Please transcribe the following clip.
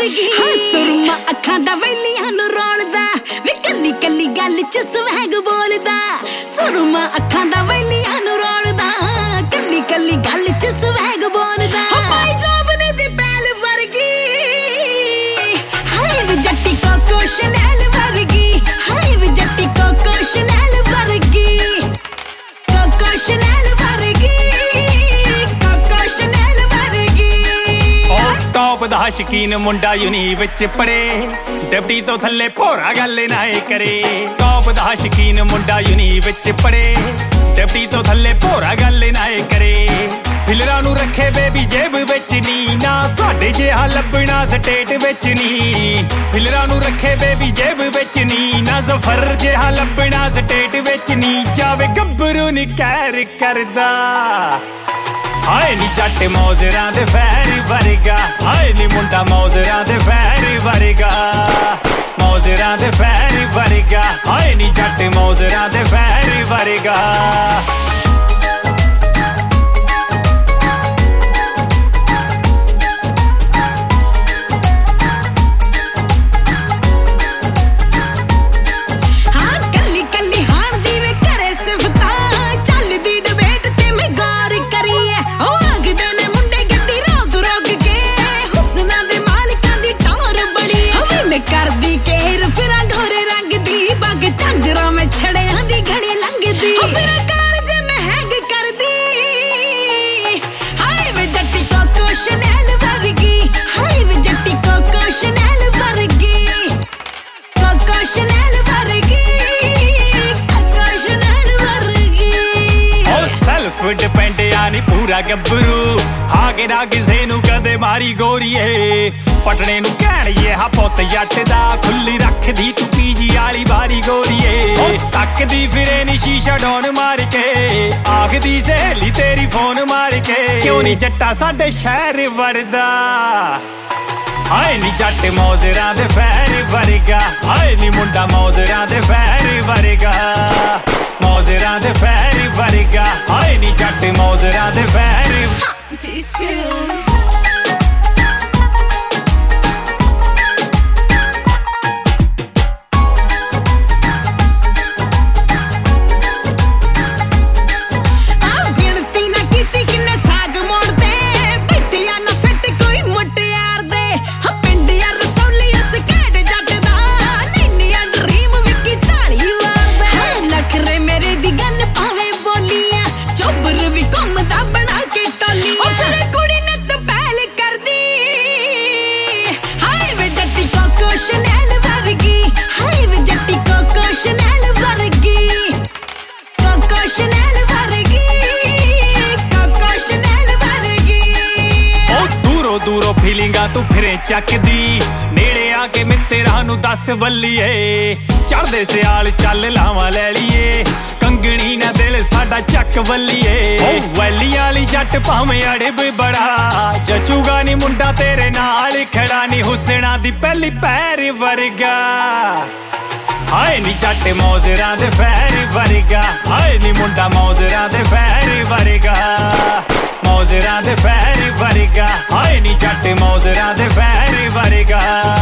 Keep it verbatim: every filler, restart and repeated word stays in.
ਵਰਗੀ ਸੁਰਮਾ ਅੱਖਾਂ ਦਾ ਵੈਲੀਆਂ ਨੂੰ ਰੋਲਦਾ ਵੇ ਕੱਲੀ ਕੱਲੀ ਗੱਲ ਚ ਸਵੈਗ ਬੋਲਦਾ ਸੁਰਮਾ ਅੱਖਾਂ ਦਾ ਵੈਲੀਆਂ ਨੂੰ ਰੋਲਦਾ ਕੱਲੀ ਕੱਲੀ ਗੱਲ ਚ ਸਵੈਗ ਬੋਲਦਾ ਭਾਈ ਜੋਬ ਨੇ ਦੀ ਪੈਲ ਵਰਗੀ ਹਾਏ ਵੇ ਜੱਟੀ ਕੋਕੋ ਸ਼ਨੈਲ ਵਰਗੀ ਹਾਏ ਵੇ ਜੱਟੀ ਕੋਕੋ ਸ਼ਨੈਲ ਵਰਗੀ ਕੋਕੋ ਸ਼ਨੈਲ ਵਰਗੀ ਕੋਕੋ ਸ਼ਨੈਲ ਵਰਗੀ ਟੌਪ ਦਾ ਸ਼ਕੀਨ ਮੁੰਡਾ ਯੂਨੀ ਵਿੱਚ ਪੜੇ ਡਿਪਟੀ ਤੋਂ ਥੱਲੇ ਭੋਰਾ ਗੱਲ ਨਾ ਏ ਕਰੇ ਟੌਪ ਦਾ ਸ਼ਕੀਨ ਮੁੰਡਾ ਯੂਨੀ ਵਿੱਚ ਪੜੇ ਡਿਪਟੀ ਤੋਂ ਥੱਲੇ ਭੋਰਾ ਗੱਲ ਨਾ ਏ ਕਰੇ ਫਿਲਰਾਂ ਨੂੰ ਰੱਖੇ ਬੇਬੀ ਜੇਬ ਵਿੱਚ ਨੀ ਨਾ ਸਾਡੇ ਜਿਹਾ ਲੱਭਣਾ ਸਟੇਟ ਵਿੱਚ ਨੀ ਫਿਲਰਾਂ ਨੂੰ ਰੱਖੇ ਬੇਬੀ ਜੇਬ ਵਿੱਚ ਨੀ ਨਾ ਜ਼ਫਰ ਜਿਹਾ ਲੱਭਣਾ ਸਟੇਟ ਵਿੱਚ ਨੀ ਜਾਵੇ ਗੱਭਰੂ ਨੀ ਕਹਿਰ ਕਰਦਾ ਹਾਏ ਨੀ ਜੱਟ ਮੌਜਰਾਂ ਦੇ ਫੈਰੀ ਵਰਗਾ ਹਾਏ ਨੀ ਮੁੰਡਾ ਮੌਜਰਾਂ ਦੇ ਫੈਰੀ ਵਰਗਾ ਮੌਜਰਾਂ ਦੇ ਫੈਰੀ ਵਰਗਾ ਹਾਏ ਨੀ ਜੱਟ ਮੌਜਰਾਂ ਦੇ ਫੈਰੀ ਵਰਗਾ ਕਰਦੀ ਕੇਰ ਫਿਰਾਂ ਗੋਰੇ ਰੰਗ ਦੀ ਬੱਗ ਝਾਂਜਰਾਂ ਮੈਂ ਛੜਿਆਂ ਦੀ ਗਲੀ ਲੰਘਦੀ ਫਿਰਾਂ ਕਾਲਜ ਮੈਂ ਹੈਗ ਕਰਦੀ ਹਾਏ ਵੇ ਜੱਟੀ ਕੋਕੋ ਸ਼ਨੈਲ ਵਰਗੀ ਹਾਏ ਵੇ ਜੱਟੀ ਕੋਕੋ ਸ਼ਨੈਲ ਵਰਗੀ ਕੋਕੋ ਸ਼ਨੈਲ ਵਰਗੀ ਕੋਕੋ ਸ਼ਨੈਲ ਵਰਗੀ ਓ ਸੈਲਫ ਡਿਪੈਂਡ ਆਨੀ ਪੂਰਾ ਗੱਭਰੂ ਹਾਗੇ ਨਾ ਕਿਸੇ ਨੂੰ ਕਦੇ ਮਾਰੀ ਗੋਰੀਏ ਪਟਣੇ ਨੂੰ ਕਹਿਣ ਇਹ ਹਾ ਪੁੱਤ ਜੱਟ ਦਾ ਖੁੱਲੀ ਰੱਖਦੀ ਤੂੰ ਪੀਜੀ ਵਾਲੀ ਬਾਰੀ ਗੋਰੀਏ ਤੱਕਦੀ ਫਿਰੇ ਨੀ ਸ਼ੀਸ਼ਾ ਡੋਨ ਮਾਰ ਕੇ ਆਖਦੀ ਸਹੇਲੀ ਤੇਰੀ ਫੋਨ ਮਾਰ ਕੇ ਕਿਉਂ ਨੀ ਜੱਟਾ ਸਾਡੇ ਸ਼ਹਿਰ ਵੜਦਾ ਹਾਏ ਨੀ ਜੱਟ ਮੌਜਰਾਂ ਦੇ ਫੈਰ ਵਰਗਾ ਹਾਏ ਨੀ ਮੁੰਡਾ ਮੌਜਰਾਂ ਦੇ ਫੈਰ ਵਰਗਾ ਮੌਜਰਾਂ ਦੇ ਫੈਰ ਵਰਗਾ ਹਾਏ ਨੀ ਜੱਟ ਮੌਜਰਾਂ ਦੇ ਫੈਰ ਦੂਰੋਂ ਫੀਲਿੰਗਾਂ ਤੂੰ ਫਿਰੇ ਚੱਕਦੀ ਨੇੜੇ ਆ ਕੇ ਮਿੱਤਰਾਂ ਨੂੰ ਦੱਸ ਬੱਲੀਏ ਚੜਦੇ ਸਿਆਲ ਚੱਲ ਲਾਵਾਂ ਲੈ ਲਈਏ ਕੰਗਣੀ ਨਾ ਦਿਲ ਸਾਡਾ ਚੱਕ ਬੱਲੀਏ ਓ ਵੈਲੀਆਂ ਵਾਲੀ ਜੱਟ ਭਾਵੇਂ ਅੜੇ ਵੀ ਬੜਾ ਜਚੂਗਾ ਨੀ ਮੁੰਡਾ ਤੇਰੇ ਨਾਲ ਖੜਾ ਨੀ ਹੁਸਨਾ ਦੀ ਪਹਿਲੀ ਪੈਰ ਵਰਗਾ ਹਾਏ ਨੀ ਜੱਟ ਮੌਜਰਾਂ ਦੇ ਫੈਰ ਵਰਗਾ ਹਾਏ ਨੀ ਮੁੰਡਾ ਮੌਜਰਾਂ ਦੇ ਫੈਰ ਵਰਗਾ ਮੌਜਰਾਂ ਦੇ ਫੈਰ ਵਰਗਾ ਹਾਏ ਨੀ ਜੱਟ ਮੌਜਰਾਂ ਦੇ ਫੈਰ ਵਰਗਾ